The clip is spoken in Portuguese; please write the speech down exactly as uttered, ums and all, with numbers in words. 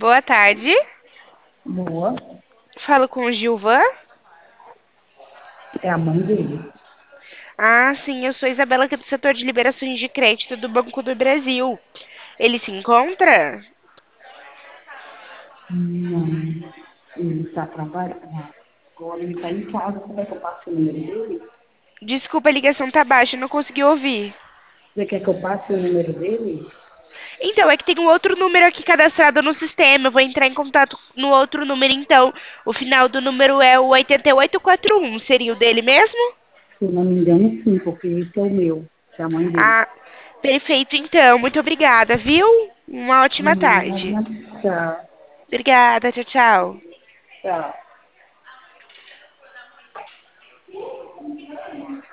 Boa tarde. Boa. Falo com o Gilvan. É a mãe dele. Ah, sim, eu sou Isabela, aqui do setor de liberações de crédito do Banco do Brasil. Ele se encontra? Não. Ele está trabalhando. Agora ele está em casa. Como é que eu passo o número dele? Desculpa, a ligação tá baixa, não consegui ouvir. Você quer que eu passe o número dele? Então, é que tem um outro número aqui cadastrado no sistema. Eu vou entrar em contato no outro número, então. O final do número é o oito oito quatro um. Seria o dele mesmo? Se eu não me engano, sim, porque esse é o meu, que é a mãe dele. Ah, perfeito, então. Muito obrigada, viu? Uma ótima tarde. Hum, tchau. Obrigada, tchau, tchau. Tchau.